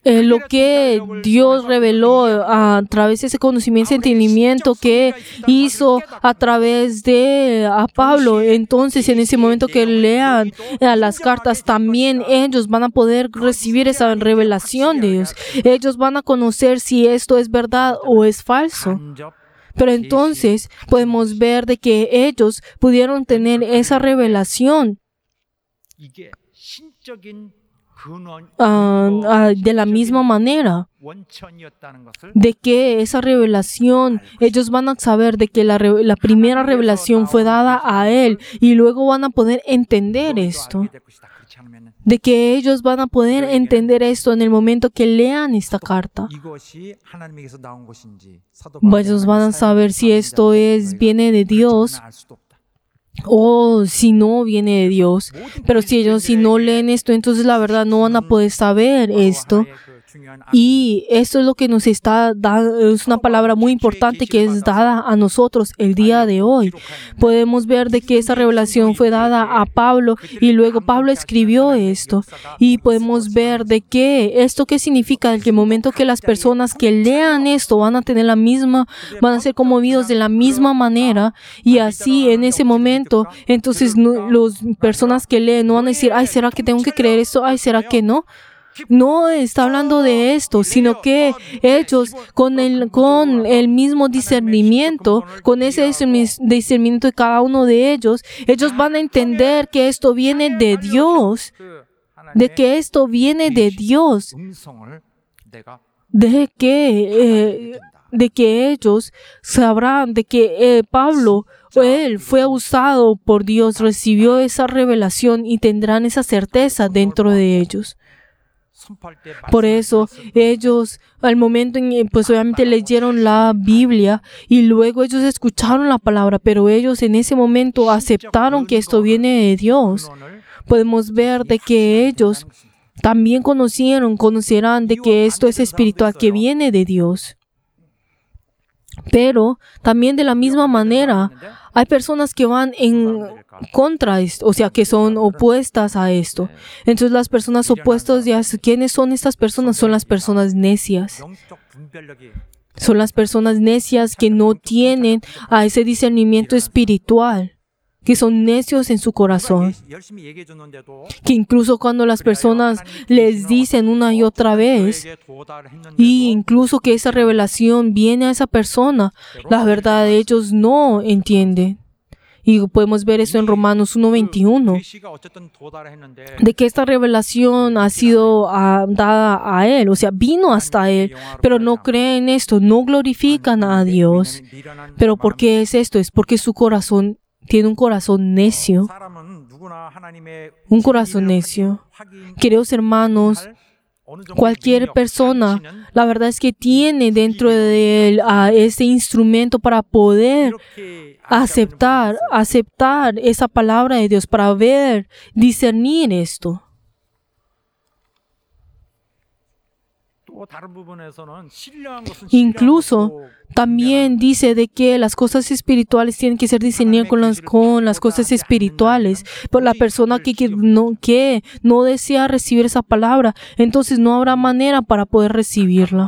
Eh, lo que Dios reveló a través de ese conocimiento y entendimiento que hizo a través de a Pablo. Entonces, en ese momento que lean eh, las cartas, también ellos van a poder recibir esa revelación de Dios. Ellos van a conocer si esto es verdad o es falso. Pero entonces podemos ver de que ellos pudieron tener esa revelación Uh, uh, de la misma manera, de que esa revelación, ellos van a saber de que la, re, la primera revelación fue dada a Él y luego van a poder entender esto, de que ellos van a poder entender esto en el momento que lean esta carta. Ellos van a saber si esto es, viene de Dios o si no viene de Dios. Pero si ellos si no leen esto, entonces la verdad no van a poder saber esto. Y esto es lo que nos está dando, es una palabra muy importante que es dada a nosotros el día de hoy. Podemos ver de que esa revelación fue dada a Pablo y luego Pablo escribió esto. Y podemos ver de que esto qué significa, en el momento que las personas que lean esto van a tener la misma, van a ser conmovidos de la misma manera. Y así en ese momento, entonces no, las personas que leen no van a decir, ay, ¿será que tengo que creer esto? Ay, ¿será que no? No está hablando de esto, sino que ellos con el, con el mismo discernimiento, con ese discernimiento de cada uno de ellos, ellos van a entender que esto viene de Dios, de que esto viene de Dios, de que, eh, de que ellos sabrán de que eh, Pablo, él fue usado por Dios, recibió esa revelación y tendrán esa certeza dentro de ellos. Por eso ellos al momento en pues obviamente leyeron la Biblia y luego ellos escucharon la palabra, pero ellos en ese momento aceptaron que esto viene de Dios. Podemos ver de que ellos también conocieron, conocerán de que esto es espiritual, que viene de Dios. Pero también de la misma manera hay personas que van en contra esto, o sea, que son opuestas a esto. Entonces las personas opuestas, ya, ¿quiénes son estas personas? Son las personas necias. Son las personas necias que no tienen a ese discernimiento espiritual, que son necios en su corazón, que incluso cuando las personas les dicen una y otra vez, y incluso que esa revelación viene a esa persona, la verdad ellos no entienden. Y podemos ver eso en Romanos uno veintiuno, de que esta revelación ha sido uh, dada a Él, o sea, vino hasta Él, pero no creen esto, no glorifican a Dios. ¿Pero por qué es esto? Es porque su corazón tiene un corazón necio. Un corazón necio. Queridos hermanos, cualquier persona, la verdad es que tiene dentro de él a ese instrumento para poder aceptar, aceptar esa palabra de Dios, para ver, discernir esto. Incluso también dice de que las cosas espirituales tienen que ser discernidas con las, con las cosas espirituales. Pero la persona que, que, no, que no desea recibir esa palabra, entonces no habrá manera para poder recibirla.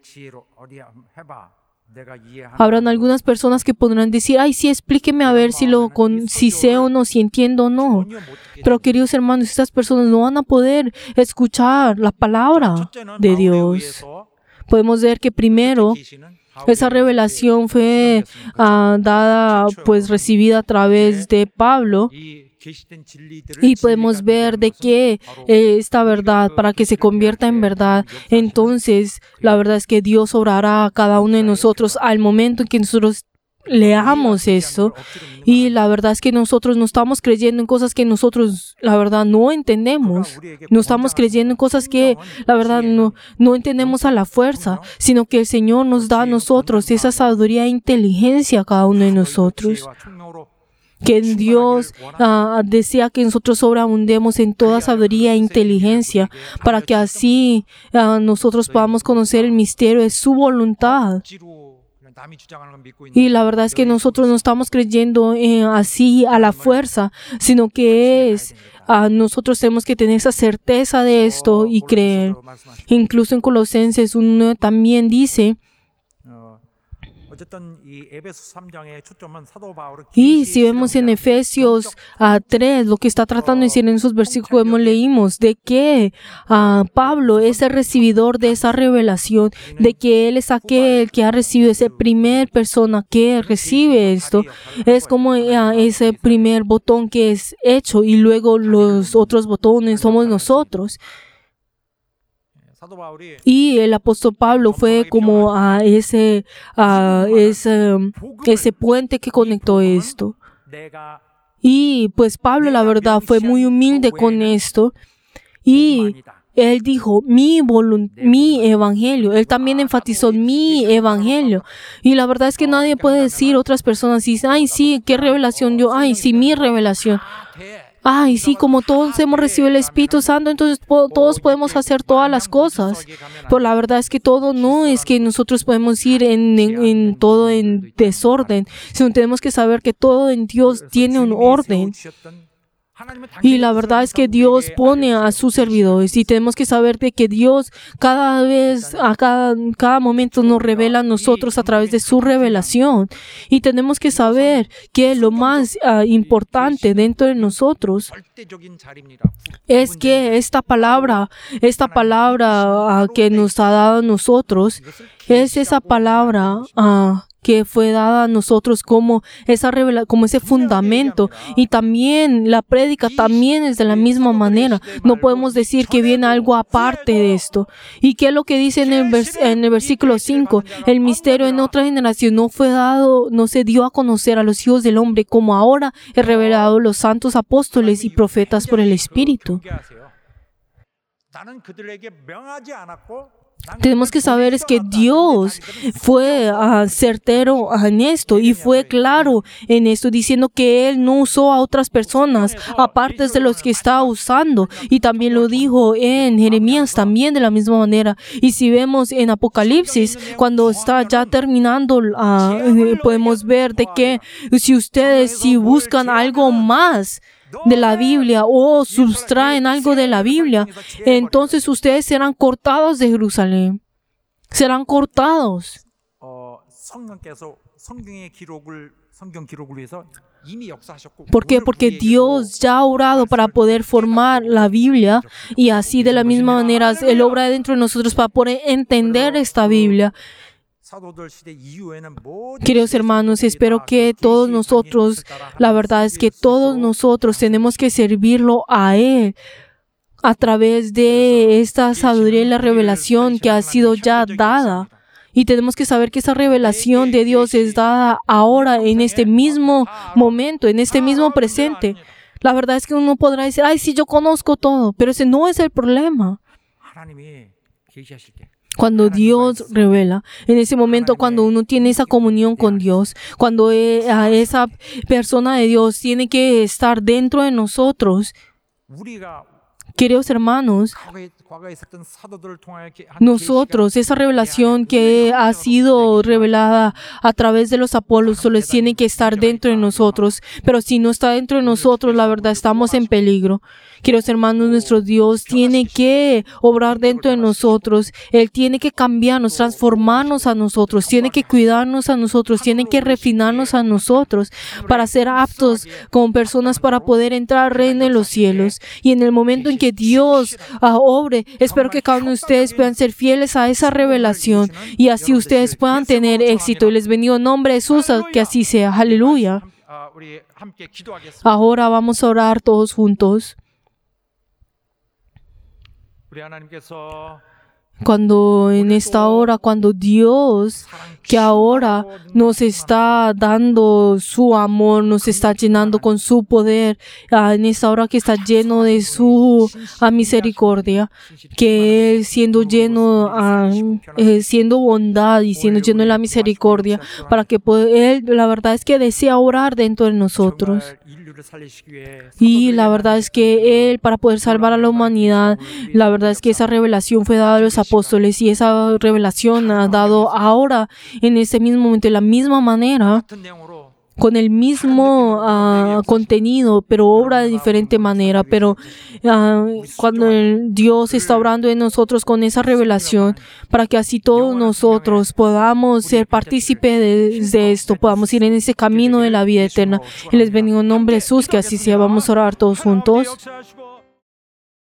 Habrán algunas personas que podrán decir, ay, sí, explíqueme a ver si, lo, con, si sé o no, si entiendo o no. Pero queridos hermanos, estas personas no van a poder escuchar la palabra de Dios. Podemos ver que primero, esa revelación fue uh, dada, pues recibida a través de Pablo. Y podemos ver de que eh, esta verdad, para que se convierta en verdad, entonces la verdad es que Dios obrará a cada uno de nosotros al momento en que nosotros leamos eso. Y la verdad es que nosotros no estamos creyendo en cosas que nosotros, la verdad, no entendemos. No estamos creyendo en cosas que, la verdad, no, no entendemos a la fuerza, sino que el Señor nos da a nosotros esa sabiduría e inteligencia a cada uno de nosotros. Que Dios uh, desea que nosotros sobreabundemos en toda sabiduría e inteligencia para que así uh, nosotros podamos conocer el misterio de su voluntad. Y la verdad es que nosotros no estamos creyendo eh, así a la fuerza, sino que es, uh, nosotros tenemos que tener esa certeza de esto y creer. Incluso en Colosenses uno también dice, y si vemos en Efesios uh, tres, lo que está tratando de decir en esos versículos que hemos leímos, de que uh, Pablo es el recibidor de esa revelación, de que él es aquel que ha recibido, esa primer persona que recibe esto, es como uh, ese primer botón que es hecho y luego los otros botones somos nosotros. Y el apóstol Pablo fue como a ese, a ese, ese puente que conectó esto. Y pues Pablo, la verdad, fue muy humilde con esto. Y él dijo, mi, volunt- mi evangelio. Él también enfatizó mi evangelio. Y la verdad es que nadie puede decir, otras personas dicen, ay, sí, qué revelación yo, ay, sí, mi revelación. Ay, sí, como todos hemos recibido el Espíritu Santo, entonces po- todos podemos hacer todas las cosas. Pero la verdad es que todo no es que nosotros podemos ir en, en, en todo en desorden, sino tenemos que saber que todo en Dios tiene un orden. Y la verdad es que Dios pone a sus servidores y tenemos que saber de que Dios cada vez, a cada, cada momento nos revela a nosotros a través de su revelación. Y tenemos que saber que lo más uh, importante dentro de nosotros es que esta palabra, esta palabra uh, que nos ha dado a nosotros, es esa palabra uh, que fue dada a nosotros como esa revela, como ese fundamento. Y también la prédica también es de la misma manera. No podemos decir que viene algo aparte de esto. ¿Y qué es lo que dice en el, vers- en el versículo cinco? El misterio en otra generación no fue dado, no se dio a conocer a los hijos del hombre como ahora es revelado los santos apóstoles y profetas por el Espíritu. Tenemos que saber es que Dios fue uh, certero en esto y fue claro en esto, diciendo que Él no usó a otras personas aparte de los que está usando. Y también lo dijo en Jeremías también de la misma manera. Y si vemos en Apocalipsis, cuando está ya terminando, uh, podemos ver de que si ustedes si buscan algo más de la Biblia o sustraen algo de la Biblia, entonces ustedes serán cortados de Jerusalén. Serán cortados. ¿Por qué? Porque Dios ya ha orado para poder formar la Biblia y así de la misma manera Él obra dentro de nosotros para poder entender esta Biblia. Queridos hermanos, espero que todos nosotros, la verdad es que todos nosotros tenemos que servirlo a Él a través de esta sabiduría y la revelación que ha sido ya dada. Y tenemos que saber que esa revelación de Dios es dada ahora, en este mismo momento, en este mismo presente. La verdad es que uno podrá decir, ay, sí, yo conozco todo, pero ese no es el problema. Cuando Dios revela, en ese momento cuando uno tiene esa comunión con Dios, cuando esa persona de Dios tiene que estar dentro de nosotros, queridos hermanos, nosotros, esa revelación que ha sido revelada a través de los apóstoles tiene que estar dentro de nosotros, pero si no está dentro de nosotros, la verdad estamos en peligro. Queridos hermanos, nuestro Dios tiene que obrar dentro de nosotros. Él tiene que cambiarnos, transformarnos a nosotros, tiene que cuidarnos a nosotros, tiene que refinarnos a nosotros para ser aptos como personas para poder entrar al reino de los cielos. Y en el momento en que Dios uh, obre, espero que cada uno de ustedes puedan ser fieles a esa revelación y así ustedes puedan tener éxito. Y les bendigo en nombre de Jesús, que así sea. Aleluya. Ahora vamos a orar todos juntos. Cuando en esta hora, cuando Dios, que ahora nos está dando su amor, nos está llenando con su poder, uh, en esta hora que está lleno de su uh, misericordia, que Él siendo lleno, uh, eh, siendo bondad y siendo lleno de la misericordia, para que puede, Él, la verdad es que desea orar dentro de nosotros. Y la verdad es que Él, para poder salvar a la humanidad, la verdad es que esa revelación fue dada a los apóstoles, y esa revelación ha dado ahora en ese mismo momento de la misma manera, con el mismo uh, contenido, pero obra de diferente manera. Pero uh, cuando el Dios está obrando en nosotros con esa revelación, para que así todos nosotros podamos ser partícipes de, de esto, podamos ir en ese camino de la vida eterna. Y les bendigo en nombre de Jesús, que así sea. Vamos a orar todos juntos.